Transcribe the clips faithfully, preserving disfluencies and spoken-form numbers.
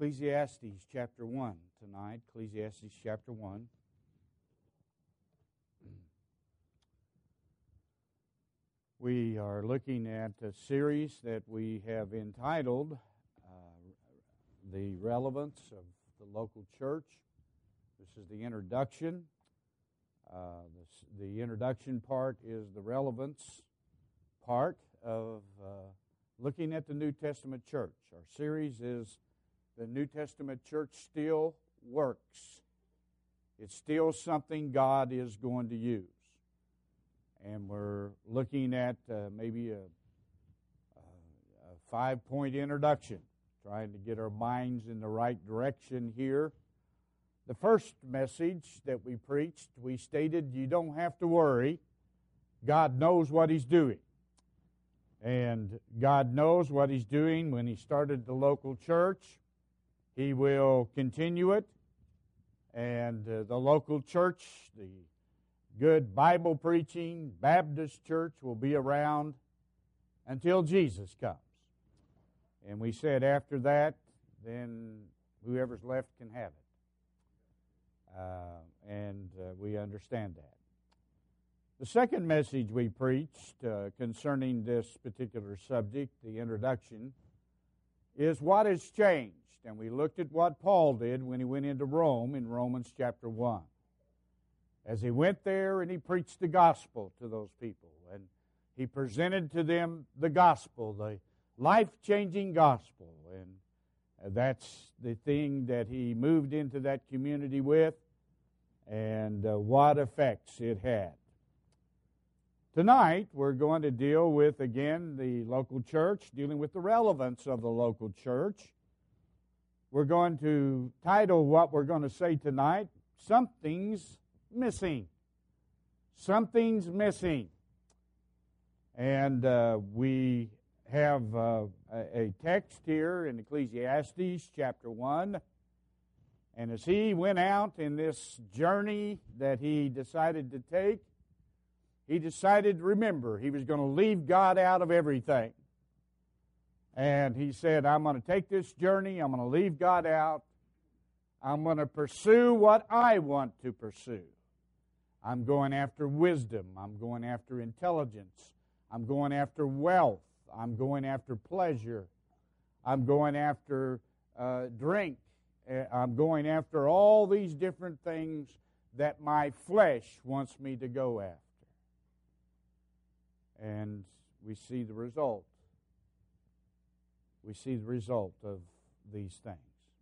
Ecclesiastes chapter one tonight. Ecclesiastes chapter one. We are looking at a series that we have entitled uh, The Relevance of the Local Church. This is the introduction. Uh, this, the introduction part is the relevance part of uh, looking at the New Testament church. Our series is The New Testament Church Still Works. It's still something God is going to use. And we're looking at uh, maybe a, a five-point introduction, trying to get our minds in the right direction here. The first message that we preached, we stated you don't have to worry. God knows what He's doing. And God knows what He's doing when He started the local church. He will continue it. And uh, the local church, the good Bible preaching Baptist church, will be around until Jesus comes. And we said after that, then whoever's left can have it. Uh, and uh, we understand that. The second message we preached uh, concerning this particular subject, the introduction, is what has changed. And we looked at what Paul did when he went into Rome in Romans chapter one. As he went there and he preached the gospel to those people, and he presented to them the gospel, the life-changing gospel, and that's the thing that he moved into that community with, and uh, what effects it had. Tonight, we're going to deal with, again, the local church, dealing with the relevance of the local church. We're going to title what we're going to say tonight, Something's Missing. Something's missing. And uh, we have uh, a, a text here in Ecclesiastes chapter one. And as he went out in this journey that he decided to take, he decided to remember he was going to leave God out of everything. And he said, I'm going to take this journey, I'm going to leave God out, I'm going to pursue what I want to pursue. I'm going after wisdom. I'm going after intelligence. I'm going after wealth. I'm going after pleasure. I'm going after uh, drink. I'm going after all these different things that my flesh wants me to go after. And we see the result. We see the result of these things.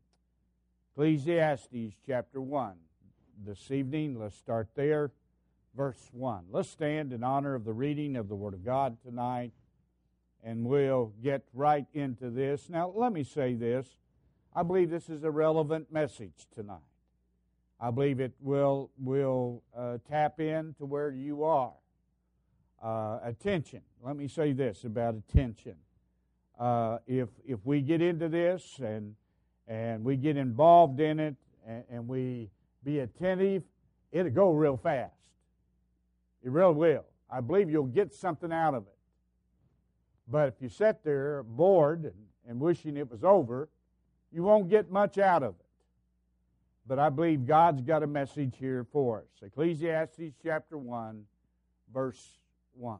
Ecclesiastes chapter one. This evening, let's start there, verse one. Let's stand in honor of the reading of the Word of God tonight, and we'll get right into this. Now, let me say this. I believe this is a relevant message tonight. I believe it will, will uh, tap into where you are. Uh, attention. Let me say this about attention. Uh, if if we get into this and and we get involved in it and, and we be attentive, it'll go real fast. It really will. I believe you'll get something out of it. But if you sit there bored and, and wishing it was over, you won't get much out of it. But I believe God's got a message here for us. Ecclesiastes chapter one, verse one.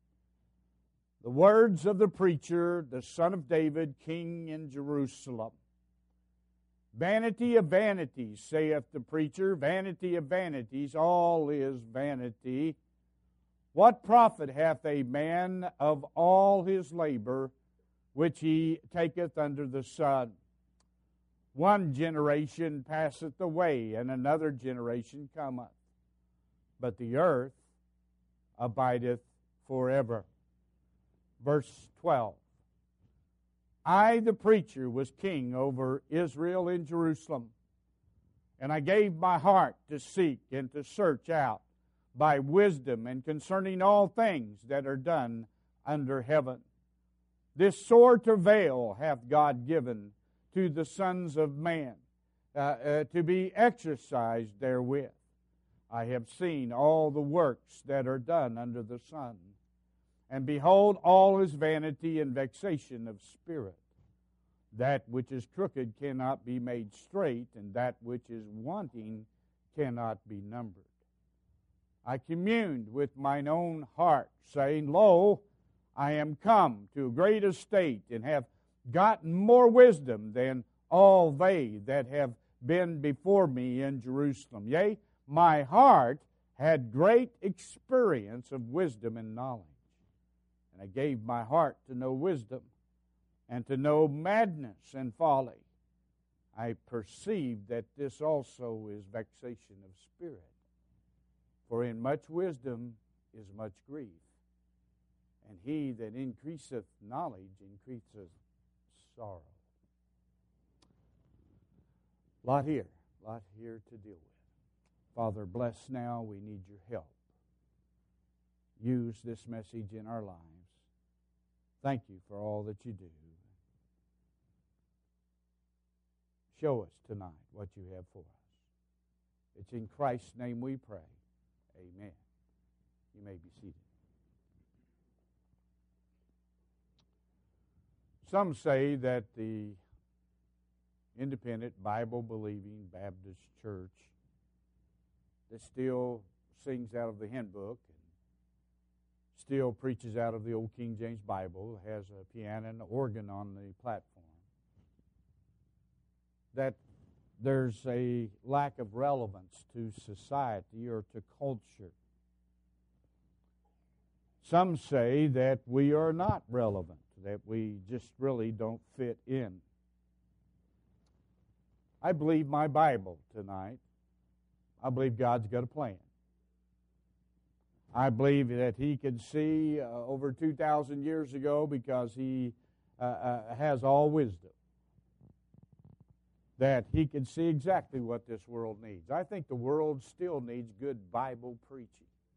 The words of the preacher, the son of David, king in Jerusalem. Vanity of vanities, saith the preacher, vanity of vanities, all is vanity. What profit hath a man of all his labor which he taketh under the sun? One generation passeth away, and another generation cometh, but the earth abideth forever. Verse twelve. I, the preacher, was king over Israel in Jerusalem, and I gave my heart to seek and to search out by wisdom and concerning all things that are done under heaven. This sore travail hath God given to the sons of man, uh, uh, to be exercised therewith. I have seen all the works that are done under the sun, and behold, all is vanity and vexation of spirit. That which is crooked cannot be made straight, and that which is wanting cannot be numbered. I communed with mine own heart, saying, Lo, I am come to a great estate, and have gotten more wisdom than all they that have been before me in Jerusalem. Yea, my heart had great experience of wisdom and knowledge. And I gave my heart to know wisdom, and to know madness and folly. I perceived that this also is vexation of spirit. For in much wisdom is much grief, and he that increaseth knowledge increaseth sorrow. Lot here, lot here to deal with. Father, bless now. We need your help. Use this message in our lives. Thank you for all that you do. Show us tonight what you have for us. It's in Christ's name we pray. Amen. You may be seated. Some say that the independent, Bible-believing Baptist church that still sings out of the hymn book and still preaches out of the old King James Bible, has a piano and an organ on the platform, that there's a lack of relevance to society or to culture. Some say that we are not relevant, that we just really don't fit in. I believe my Bible tonight. I believe God's got a plan. I believe that He could see uh, over two thousand years ago because He uh, uh, has all wisdom, that He can see exactly what this world needs. I think the world still needs good Bible preaching.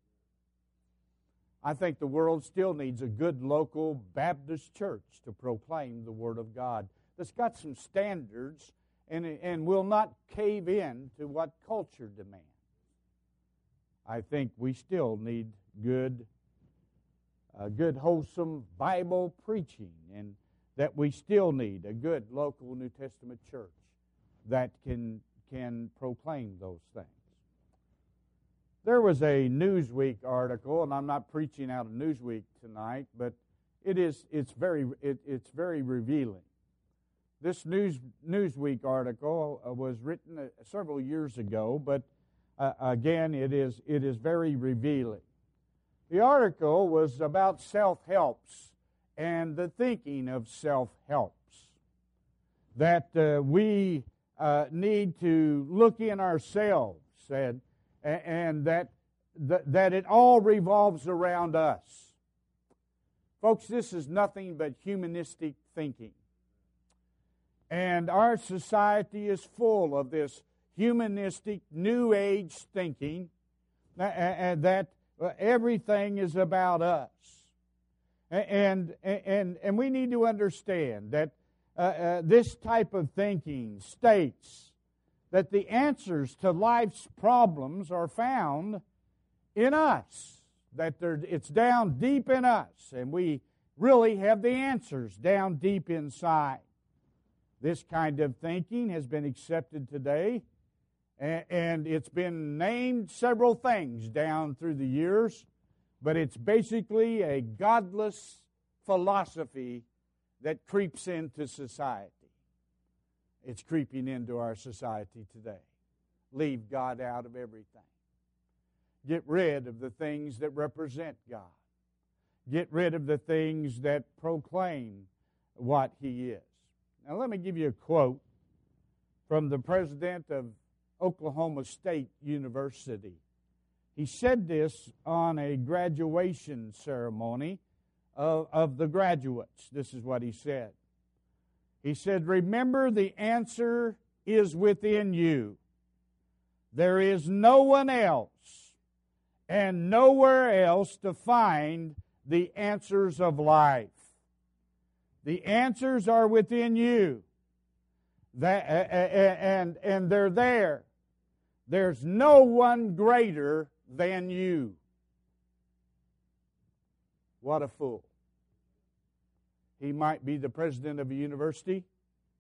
I think the world still needs a good local Baptist church to proclaim the Word of God that's got some standards and, and will not cave in to what culture demands. I think we still need good, uh, good wholesome Bible preaching, and that we still need a good local New Testament church that can can proclaim those things. There was a Newsweek article, and I'm not preaching out of Newsweek tonight, but it is it's very it, it's very revealing. This News Newsweek article uh, was written uh, several years ago, but uh, again, it is it is very revealing. The article was about self-helps and the thinking of self-helps, that uh, we uh, need to look in ourselves, and and that that it all revolves around us. Folks, this is nothing but humanistic thinking. And our society is full of this humanistic, New Age thinking, and that everything is about us. And, and, and we need to understand that uh, uh, this type of thinking states that the answers to life's problems are found in us, that it's down deep in us, and we really have the answers down deep inside. This kind of thinking has been accepted today, and it's been named several things down through the years, but it's basically a godless philosophy that creeps into society. It's creeping into our society today. Leave God out of everything. Get rid of the things that represent God. Get rid of the things that proclaim what He is. Now let me give you a quote from the president of Oklahoma State University. He said this on a graduation ceremony of, of the graduates. This is what he said. He said, "Remember, the answer is within you. There is no one else and nowhere else to find the answers of life. The answers are within you. That, uh, and, and they're there. There's no one greater than you." What a fool. He might be the president of a university.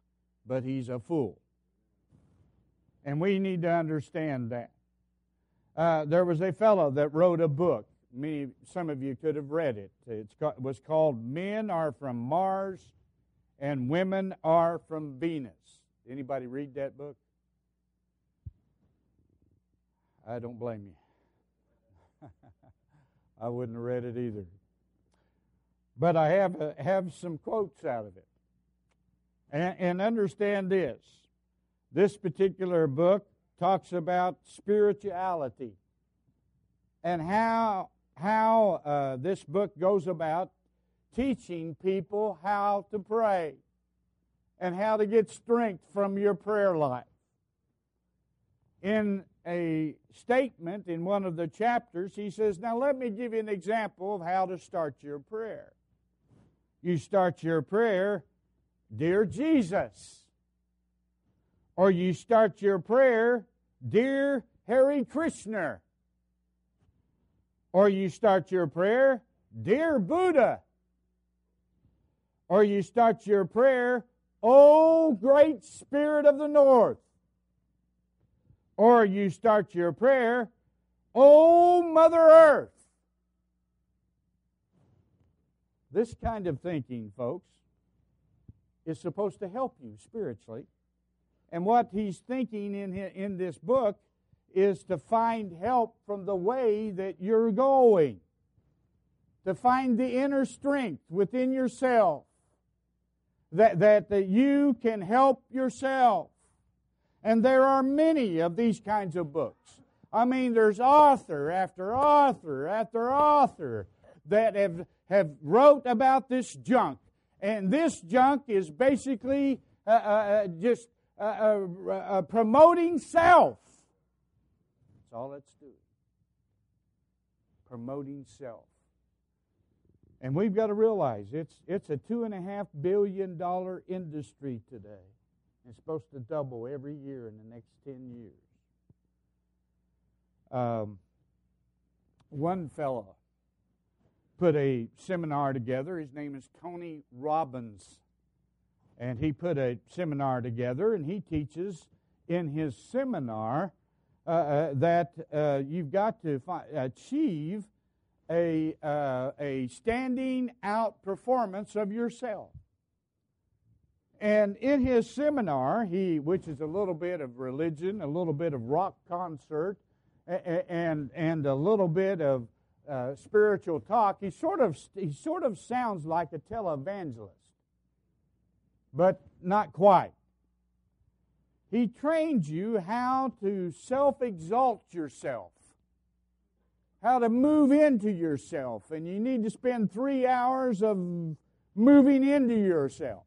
but he's a fool. And we need to understand that. Uh, there was a fellow that wrote a book. Many, some of you could have read it. It's, it was called Men Are From Mars and Women Are From Venus. Anybody read that book? I don't blame you. I wouldn't have read it either. But I have uh, have some quotes out of it. And, and understand this. This particular book talks about spirituality and how, how uh, this book goes about teaching people how to pray and how to get strength from your prayer life. In a statement in one of the chapters, he says, now let me give you an example of how to start your prayer. You start your prayer, Dear Jesus. Or you start your prayer, Dear Hare Krishna. Or you start your prayer, Dear Buddha. Or you start your prayer, O Great Spirit of the North. Or you start your prayer, O Mother Earth. This kind of thinking, folks, is supposed to help you spiritually. And what he's thinking in, in this book is to find help from the way that you're going. To find the inner strength within yourself. That, that, that you can help yourself. And there are many of these kinds of books. I mean, there's author after author after author that have, have wrote about this junk. And this junk is basically uh, uh, just uh, uh, uh, promoting self. That's all it's doing. Promoting self. And we've got to realize it's it's a two and a half billion dollar industry today. It's supposed to double every year in the next ten years. Um, one fellow put a seminar together. His name is Tony Robbins. And he put a seminar together, and he teaches in his seminar uh, uh, that uh, you've got to fi- achieve a, uh, a standing out performance of yourself. And in his seminar, he, which is a little bit of religion, a little bit of rock concert, and and a little bit of uh, spiritual talk, he sort of he sort of sounds like a televangelist, but not quite. He trains you how to self-exalt yourself, how to move into yourself, and you need to spend three hours of moving into yourself.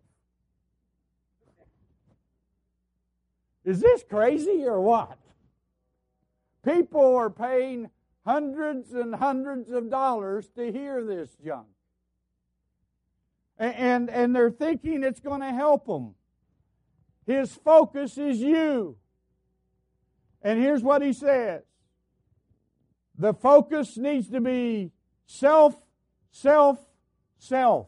Is this crazy or what? People are paying hundreds and hundreds of dollars to hear this junk. And, and, and they're thinking it's going to help them. His focus is you. And here's what he says. The focus needs to be self, self, self.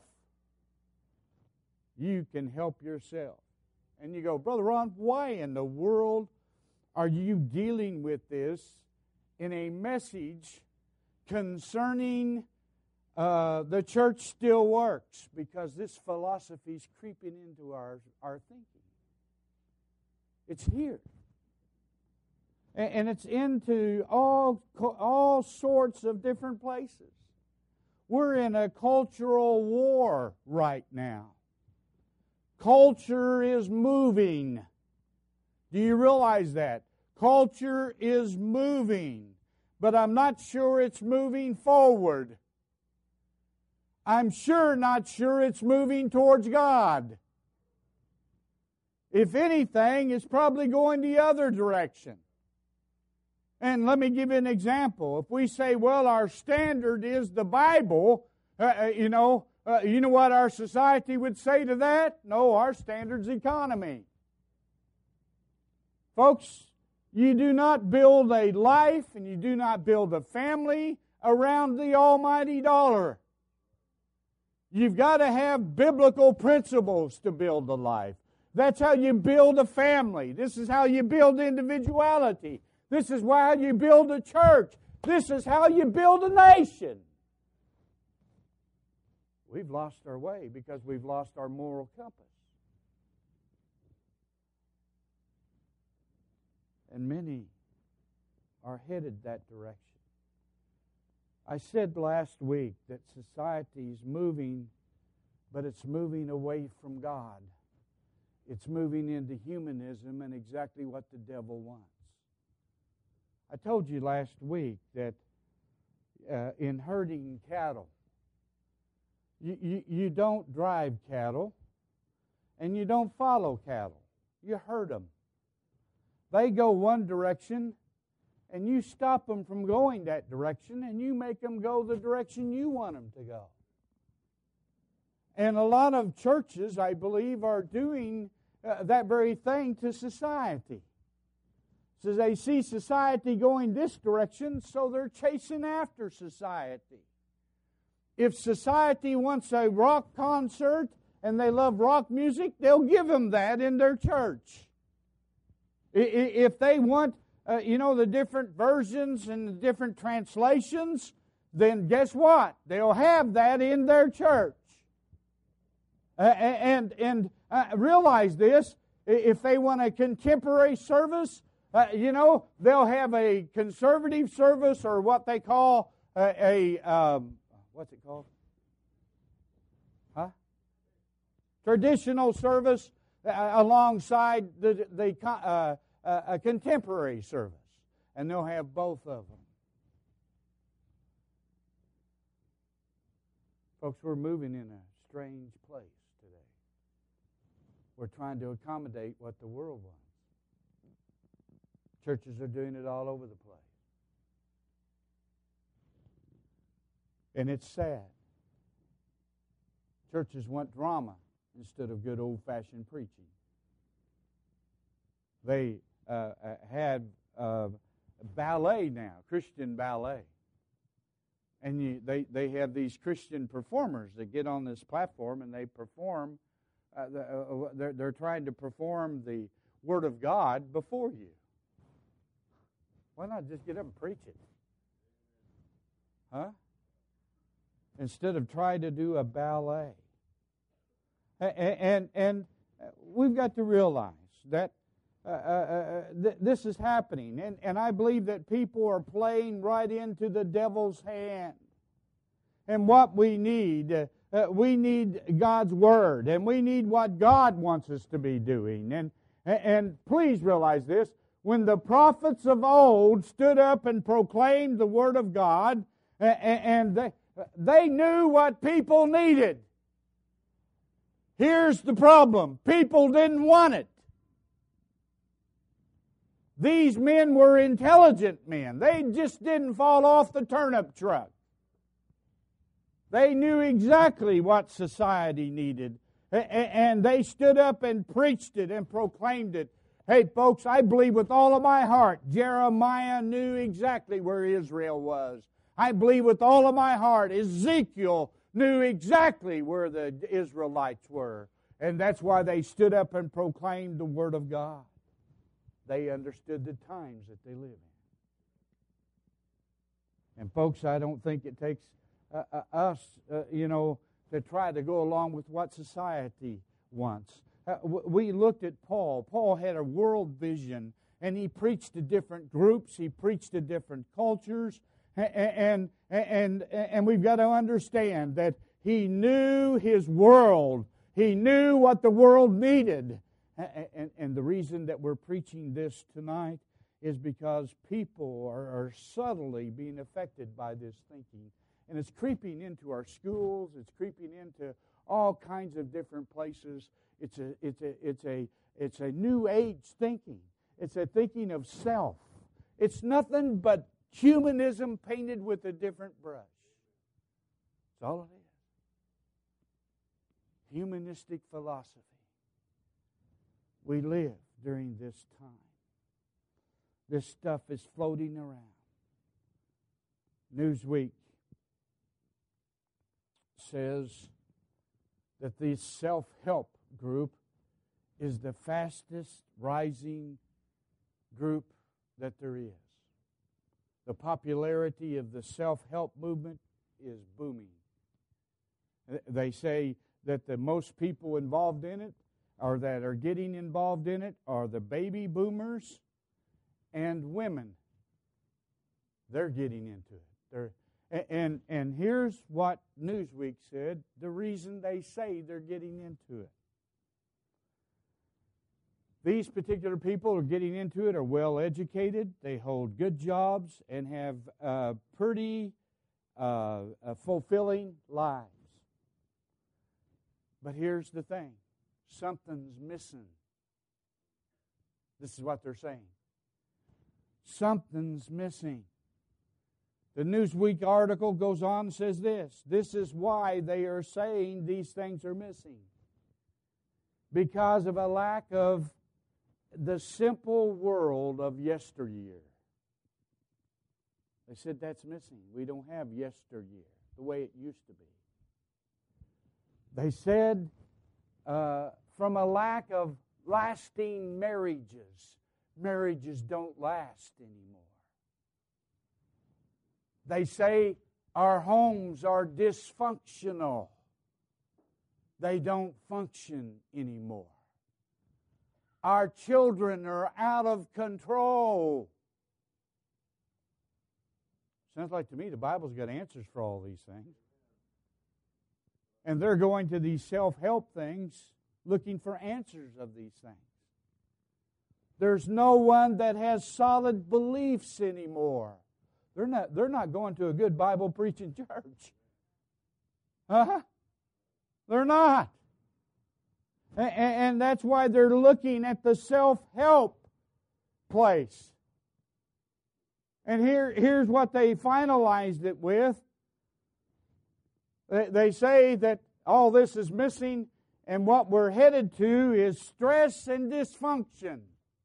You can help yourself. And you go, Brother Ron, why in the world are you dealing with this in a message concerning uh, the church still works? Because this philosophy is creeping into our, our thinking. It's here. And, and it's into all, all sorts of different places. We're in a cultural war right now. Culture is moving. Do you realize that? Culture is moving. But I'm not sure it's moving forward. I'm sure not sure it's moving towards God. If anything, it's probably going the other direction. And let me give you an example. If we say, well, our standard is the Bible, uh, you know, Uh, you know what our society would say to that? No, our standard's economy. Folks, you do not build a life and you do not build a family around the almighty dollar. You've got to have biblical principles to build a life. That's how you build a family. This is how you build individuality. This is how you build a church. This is how you build a nation. We've lost our way because we've lost our moral compass. And many are headed that direction. I said last week that society is moving, but it's moving away from God. It's moving into humanism and exactly what the devil wants. I told you last week that uh, in herding cattle, you, you, you don't drive cattle and you don't follow cattle. You herd them. They go one direction and you stop them from going that direction and you make them go the direction you want them to go. And a lot of churches, I believe, are doing uh, that very thing to society. So they see society going this direction, so they're chasing after society. If society wants a rock concert and they love rock music, they'll give them that in their church. If they want, uh, you know, the different versions and the different translations, then guess what? They'll have that in their church. Uh, and and uh, realize this, if they want a contemporary service, uh, you know, they'll have a conservative service or what they call a, a um, what's it called? Huh? Traditional service uh, alongside the, the uh, uh, a contemporary service. And they'll have both of them. Folks, we're moving in a strange place. We're trying to accommodate what the world wants. Churches are doing it all over the place. And it's sad. Churches want drama instead of good old-fashioned preaching. They uh, had uh, ballet now, Christian ballet. And you, they, they have these Christian performers that get on this platform and they perform. Uh, the, uh, they're, they're trying to perform the Word of God before you. Why not just get up and preach it? Huh? Instead of trying to do a ballet. And, and, and we've got to realize that uh, uh, th- this is happening. And, and I believe that people are playing right into the devil's hand. And what we need... Uh, Uh, we need God's Word, and we need what God wants us to be doing. And, and please realize this, when the prophets of old stood up and proclaimed the Word of God, and they, they knew what people needed. Here's the problem. People didn't want it. These men were intelligent men. They just didn't fall off the turnip truck. They knew exactly what society needed. And they stood up and preached it and proclaimed it. Hey, folks, I believe with all of my heart, Jeremiah knew exactly where Israel was. I believe with all of my heart, Ezekiel knew exactly where the Israelites were. And that's why they stood up and proclaimed the Word of God. They understood the times that they live in. And folks, I don't think it takes Uh, uh, us, uh, you know, to try to go along with what society wants. Uh, w- we looked at Paul. Paul had a world vision, and he preached to different groups. He preached to different cultures, and and and, and we've got to understand that he knew his world. He knew what the world needed, and and, and the reason that we're preaching this tonight is because people are, are subtly being affected by this thinking. And it's creeping into our schools. It's creeping into all kinds of different places. It's a, it's a, it's a, it's a new age thinking. It's a thinking of self. It's nothing but humanism painted with a different brush. That's all it is. Humanistic philosophy. We live during this time. This stuff is floating around. Newsweek says that the self-help group is the fastest rising group that there is. The popularity of the self-help movement is booming. They say that the most people involved in it, or that are getting involved in it, are the baby boomers and women. They're getting into it. They're, and, and here's what Newsweek said, the reason they say they're getting into it. These particular people are getting into it are well educated, they hold good jobs, and have uh, pretty uh, uh, fulfilling lives. But here's the thing, something's missing. This is what they're saying. Something's missing. The Newsweek article goes on and says this, this is why they are saying these things are missing. Because of a lack of the simple world of yesteryear. They said that's missing. We don't have yesteryear the way it used to be. They said uh, from a lack of lasting marriages, marriages don't last anymore. They say our homes are dysfunctional. They don't function anymore. Our children are out of control. Sounds like to me the Bible's got answers for all these things. And they're going to these self-help things looking for answers of these things. There's no one that has solid beliefs anymore. They're not, they're not going to a good Bible preaching church. Huh? They're not. And, and that's why they're looking at the self-help place. And here, here's what they finalized it with. They, they say that all this is missing, and what we're headed to is stress and dysfunction.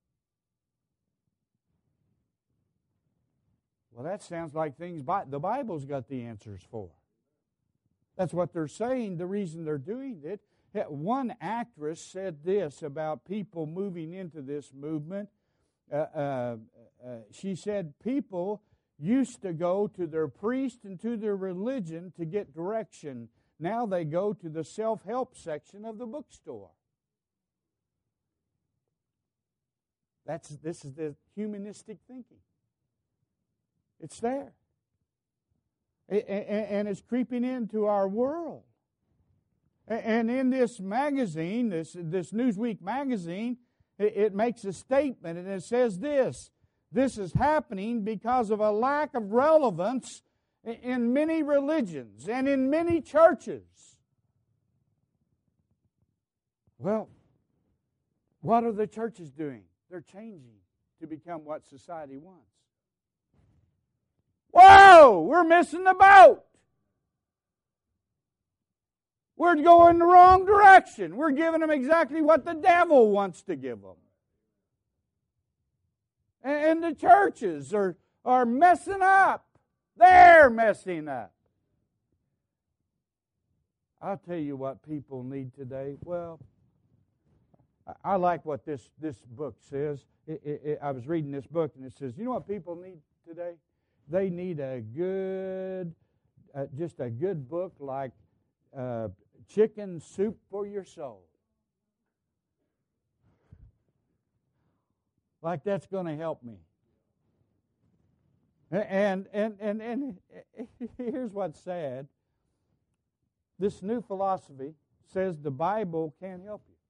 Well, that sounds like things the Bible's got the answers for. That's what they're saying, the reason they're doing it. One actress said this about people moving into this movement. Uh, uh, uh, she said people used to go to their priest and to their religion to get direction. Now they go to the self-help section of the bookstore. That's, this is the humanistic thinking. It's there. And it's creeping into our world. And in this magazine, this, this Newsweek magazine, it makes a statement and it says this. This is happening because of a lack of relevance in many religions and in many churches. Well, what are the churches doing? They're changing to become what society wants. Whoa! We're missing the boat. We're going the wrong direction. We're giving them exactly what the devil wants to give them. And the churches are, are messing up. They're messing up. I'll tell you what people need today. Well, I like what this, this book says. It, it, it, I was reading this book and it says, you know what people need today? They need a good, uh, just a good book like uh, Chicken Soup for Your Soul. Like that's going to help me. And, and, and, and here's what's sad. This new philosophy says the Bible can't help you.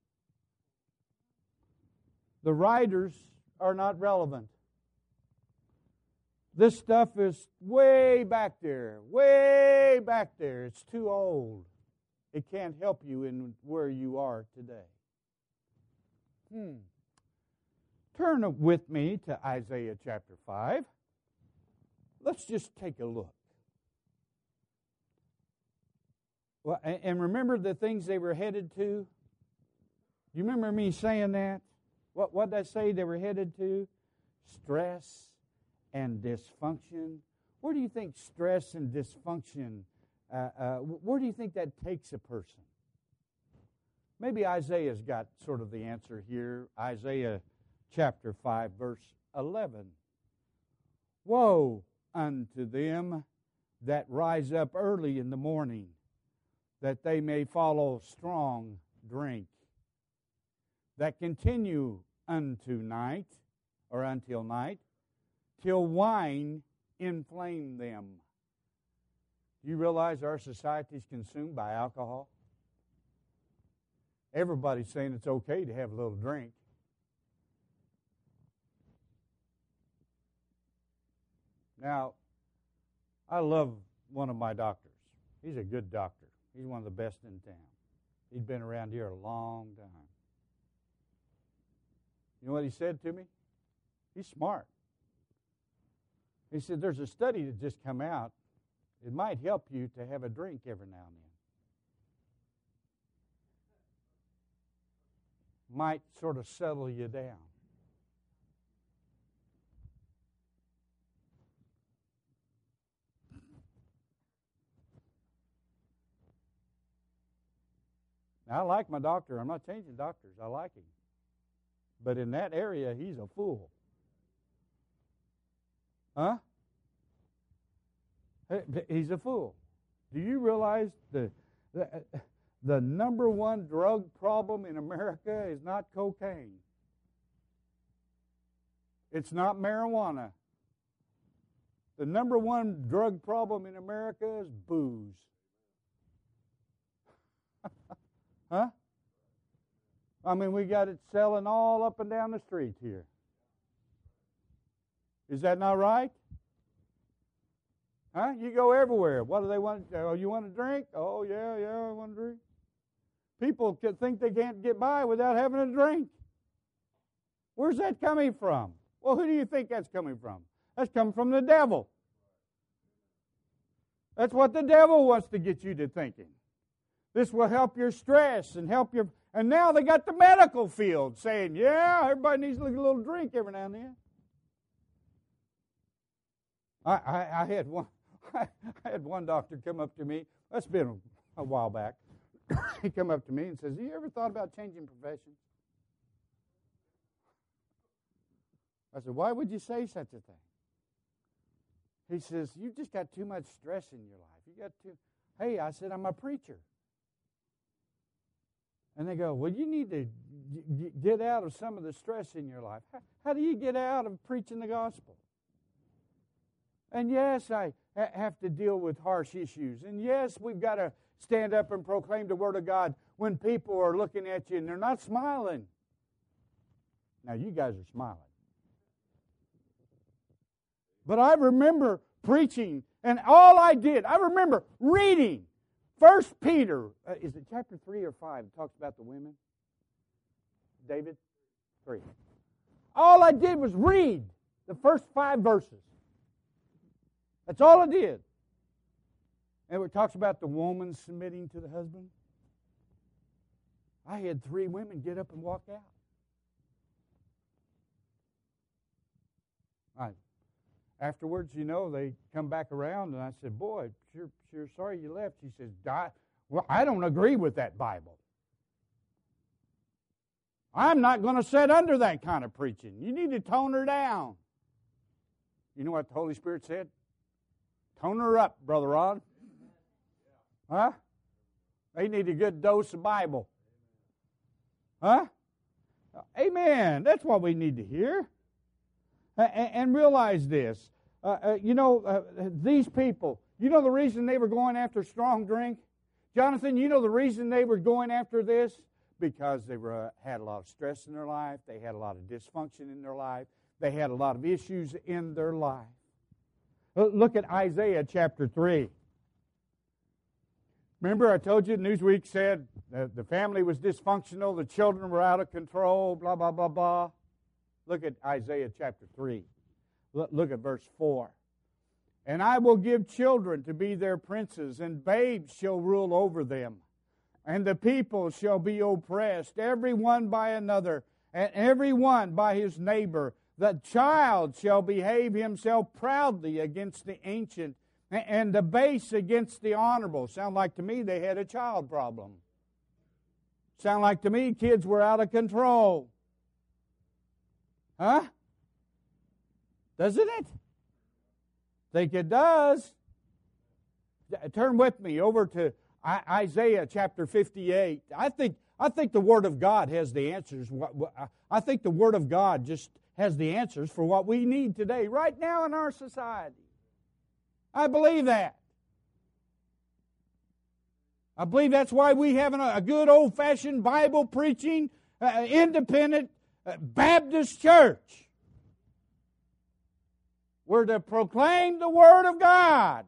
The writers are not relevant. This stuff is way back there, way back there. It's too old. It can't help you in where you are today. Hmm. Turn with me to Isaiah chapter five. Let's just take a look. Well, and remember the things they were headed to? Do you remember me saying that? What what did I say they were headed to? Stress and dysfunction. Where do you think stress and dysfunction, uh, uh, where do you think that takes a person? Maybe Isaiah's got sort of the answer here. Isaiah chapter five, verse eleven. Woe unto them that rise up early in the morning, that they may follow strong drink, that continue unto night, or until night, till wine inflame them. Do you realize our society is consumed by alcohol? Everybody's saying it's okay to have a little drink. Now, I love one of my doctors. He's a good doctor. He's one of the best in town. He's been around here a long time. You know what he said to me? He's smart. He said, there's a study that just come out. It might help you to have a drink every now and then. Might sort of settle you down. Now, I like my doctor. I'm not changing doctors. I like him. But in that area, he's a fool. Huh? He's a fool. Do you realize the, the, the number one drug problem in America is not cocaine? It's not marijuana. The number one drug problem in America is booze. Huh? I mean, we got it selling all up and down the street here. Is that not right? Huh? You go everywhere. What do they want? Oh, you want a drink? Oh, yeah, yeah, I want a drink. People think they can't get by without having a drink. Where's that coming from? Well, who do you think that's coming from? That's coming from the devil. That's what the devil wants to get you to thinking. This will help your stress and help your... And now they got the medical field saying, yeah, everybody needs a little drink every now and then. I, I, I had one I had one doctor come up to me. That's been a, a while back. He come up to me and says, have you ever thought about changing professions? I said, why would you say such a thing? He says, you just got too much stress in your life. You got too... Hey, I said, I'm a preacher. And they go, well, you need to get out of some of the stress in your life. How, how do you get out of preaching the gospel? And yes, I have to deal with harsh issues. And yes, we've got to stand up and proclaim the Word of God when people are looking at you and they're not smiling. Now, you guys are smiling. But I remember preaching, and all I did, I remember reading First Peter, uh, is it chapter three or five? It talks about the women. David? Three. All I did was read the first five verses. That's all I did. And it talks about the woman submitting to the husband. I had three women get up and walk out. I, afterwards, you know, they come back around, and I said, boy, sure, sure sorry you left. She says, well, I don't agree with that Bible. I'm not going to sit under that kind of preaching. You need to tone her down. You know what the Holy Spirit said? Tone her up, Brother Ron. Huh? They need a good dose of Bible. Huh? Amen. That's what we need to hear. And realize this. Uh, uh, you know, uh, these people, you know the reason they were going after strong drink? Jonathan, you know the reason they were going after this? Because they were, uh, had a lot of stress in their life. They had a lot of dysfunction in their life. They had a lot of issues in their life. Look at Isaiah chapter three. Remember I told you Newsweek said the, the family was dysfunctional, the children were out of control, blah, blah, blah, blah. Look at Isaiah chapter three. Look, look at verse four. And I will give children to be their princes, and babes shall rule over them. And the people shall be oppressed, every one by another, and every one by his neighbor. The child shall behave himself proudly against the ancient, and the base against the honorable. Sound like to me they had a child problem. Sound like to me kids were out of control. Huh? Doesn't it? Think it does. Turn with me over to Isaiah chapter fifty-eight. I think I think the Word of God has the answers. I think the Word of God just has the answers for what we need today, right now in our society. I believe that. I believe that's why we have a good old-fashioned Bible preaching, uh, independent uh, Baptist church. We're to proclaim the Word of God.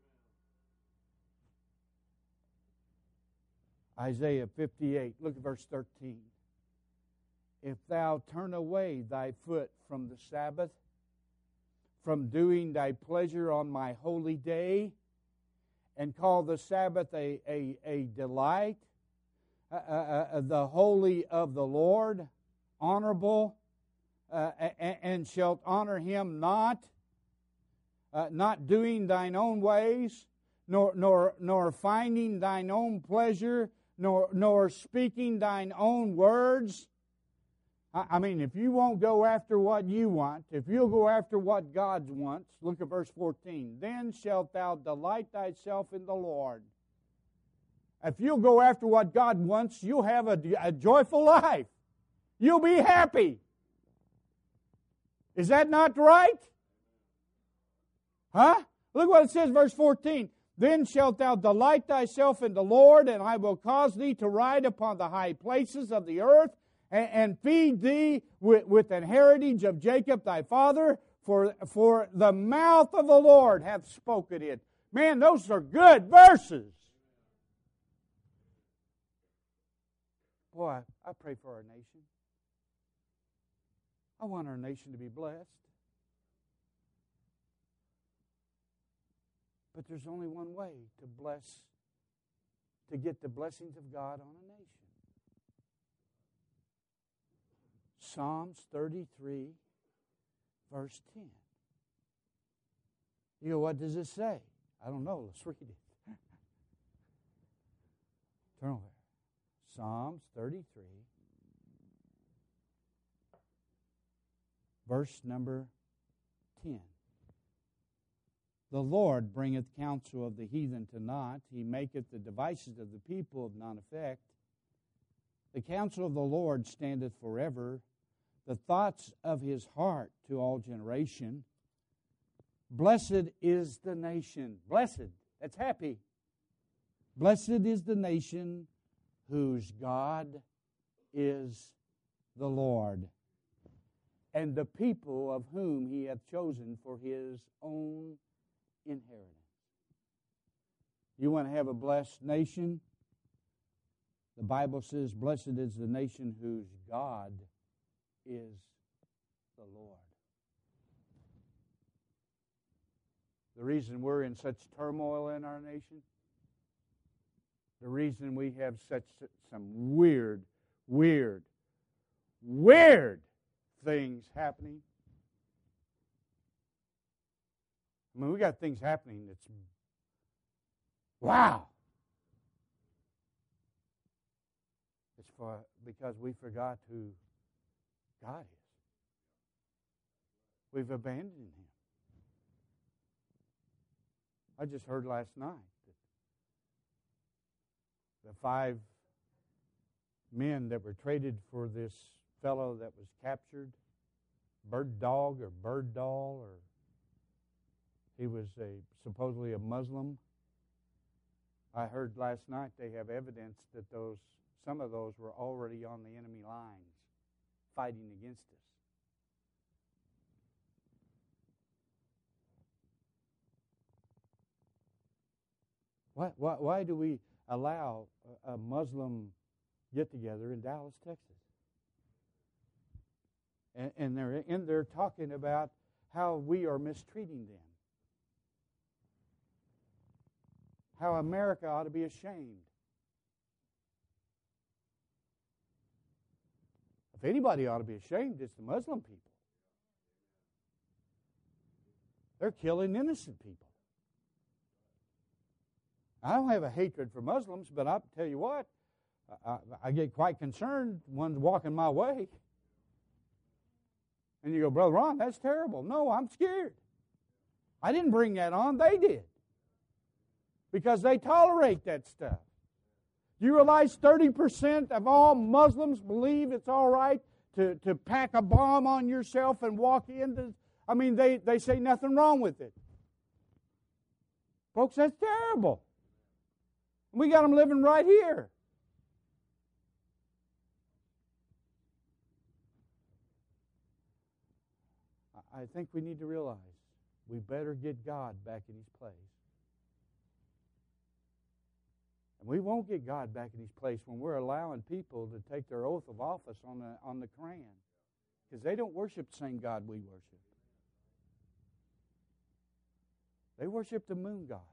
Isaiah fifty-eight, look at verse thirteen. If thou turn away thy foot from the Sabbath, from doing thy pleasure on my holy day, and call the Sabbath a, a, a delight, uh, uh, uh, the holy of the Lord, honorable, uh, and, and shalt honor him not, uh, not doing thine own ways, nor nor nor finding thine own pleasure, nor nor speaking thine own words. I mean, if you won't go after what you want, if you'll go after what God wants, look at verse fourteen. Then shalt thou delight thyself in the Lord. If you'll go after what God wants, you'll have a, a joyful life. You'll be happy. Is that not right? Huh? Look what it says, verse fourteen. Then shalt thou delight thyself in the Lord, and I will cause thee to ride upon the high places of the earth, and feed thee with, with an heritage of Jacob thy father, for, for the mouth of the Lord hath spoken it. Man, those are good verses. Boy, I pray for our nation. I want our nation to be blessed. But there's only one way to bless, to get the blessings of God on a nation. Psalms thirty-three, verse ten. You go, what does it say? I don't know. Let's read it. Turn over. Psalms thirty-three, verse number ten. The Lord bringeth counsel of the heathen to naught. He maketh the devices of the people of none effect. The counsel of the Lord standeth forever, the thoughts of his heart to all generation. Blessed is the nation. Blessed, that's happy. Blessed is the nation whose God is the Lord, and the people of whom he hath chosen for his own inheritance. You want to have a blessed nation? The Bible says, blessed is the nation whose God is the Lord. The reason we're in such turmoil in our nation, the reason we have such some weird, weird, weird things happening. I mean, we got things happening that's, wow. It's for because we forgot who God is. We've abandoned him. I just heard last night that the five men that were traded for this fellow that was captured, Bird Dog or Bird Doll, or he was a supposedly a Muslim. I heard last night they have evidence that those some of those were already on the enemy lines, fighting against us. Why, why, why do we allow a, a Muslim get-together in Dallas, Texas? And, and they're in there talking about how we are mistreating them. How America ought to be ashamed. If anybody ought to be ashamed, it's the Muslim people. They're killing innocent people. I don't have a hatred for Muslims, but I'll tell you what, I, I get quite concerned one's walking my way. And you go, Brother Ron, that's terrible. No, I'm scared. I didn't bring that on. They did. Because they tolerate that stuff. Do you realize thirty percent of all Muslims believe it's all right to, to pack a bomb on yourself and walk into... I mean, they, they say nothing wrong with it. Folks, that's terrible. We got them living right here. I think we need to realize we better get God back in His place. And we won't get God back in His place when we're allowing people to take their oath of office on the, on the Quran. Because they don't worship the same God we worship. They worship the moon god.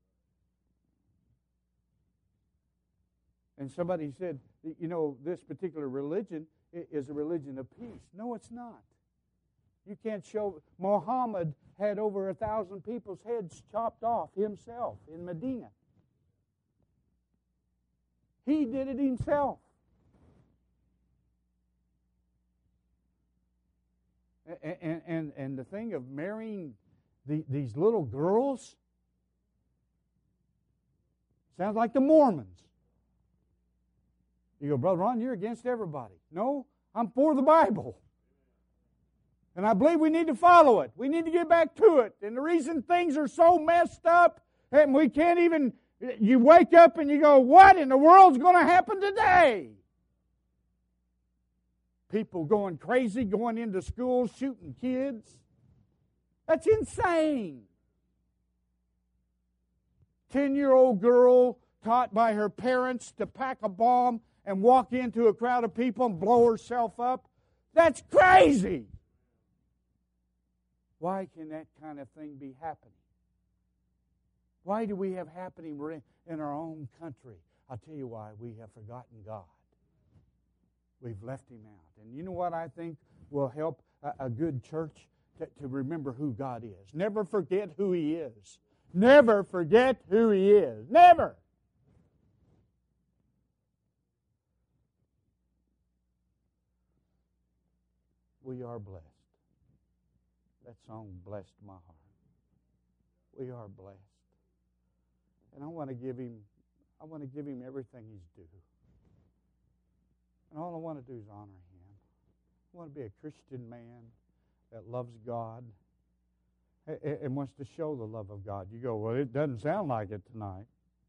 And somebody said, you know, this particular religion is a religion of peace. No, it's not. You can't show... Muhammad had over a thousand people's heads chopped off himself in Medina. He did it himself. And, and, and, and the thing of marrying the, these little girls sounds like the Mormons. You go, Brother Ron, you're against everybody. No, I'm for the Bible. And I believe we need to follow it. We need to get back to it. And the reason things are so messed up, and we can't even, you wake up and you go, what in the world's going to happen today? People going crazy, going into schools, shooting kids. That's insane. Ten-year-old girl taught by her parents to pack a bomb and walk into a crowd of people and blow herself up. That's crazy. Why can that kind of thing be happening? Why do we have happening in our own country? I'll tell you why. We have forgotten God. We've left Him out. And you know what I think will help a, a good church? To, to remember who God is. Never forget who He is. Never forget who He is. Never. We are blessed. That song blessed my heart. We are blessed. And I want to give Him, I want to give Him everything He's due. And all I want to do is honor Him. I want to be a Christian man that loves God and wants to show the love of God. You go, well, it doesn't sound like it tonight.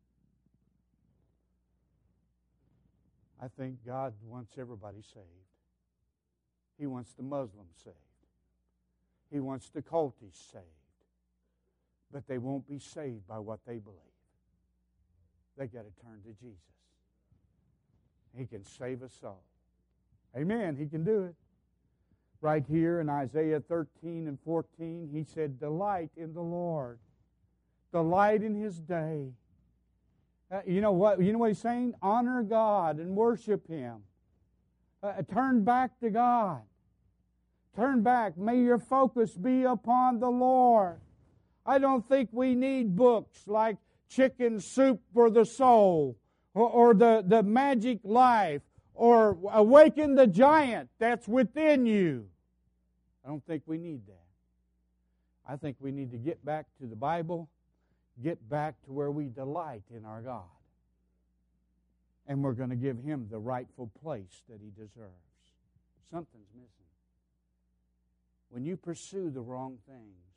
I think God wants everybody saved. He wants the Muslims saved. He wants the cultists saved. But they won't be saved by what they believe. They got to turn to Jesus. He can save us all. Amen. He can do it. Right here in Isaiah thirteen and fourteen, He said, delight in the Lord. Delight in His day. Uh, you know what? You know what He's saying? Honor God and worship Him. Uh, turn back to God. Turn back. May your focus be upon the Lord. I don't think we need books like Chicken Soup for the Soul or, or the, the Magic Life or Awaken the Giant that's within you. I don't think we need that. I think we need to get back to the Bible, get back to where we delight in our God. And we're going to give Him the rightful place that He deserves. Something's missing. When you pursue the wrong things,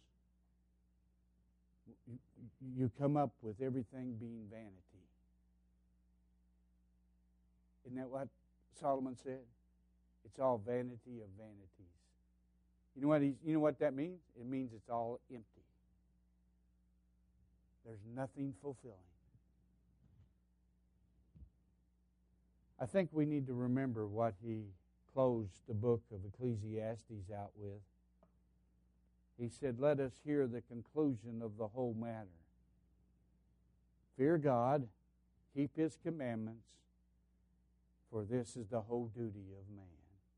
you, you come up with everything being vanity. Isn't that what Solomon said? It's all vanity of vanities. You know what he's, you know what that means? It means it's all empty. There's nothing fulfilling. I think we need to remember what he closed the book of Ecclesiastes out with. He said, let us hear the conclusion of the whole matter. Fear God, keep His commandments, for this is the whole duty of man.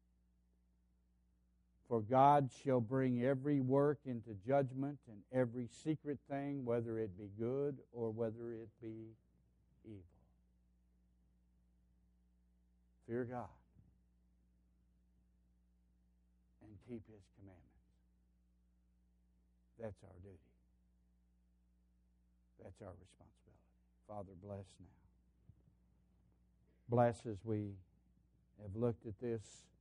For God shall bring every work into judgment and every secret thing, whether it be good or whether it be evil. fear God and keep His commandments. That's our duty. That's our responsibility. Father, bless now. Bless as we have looked at this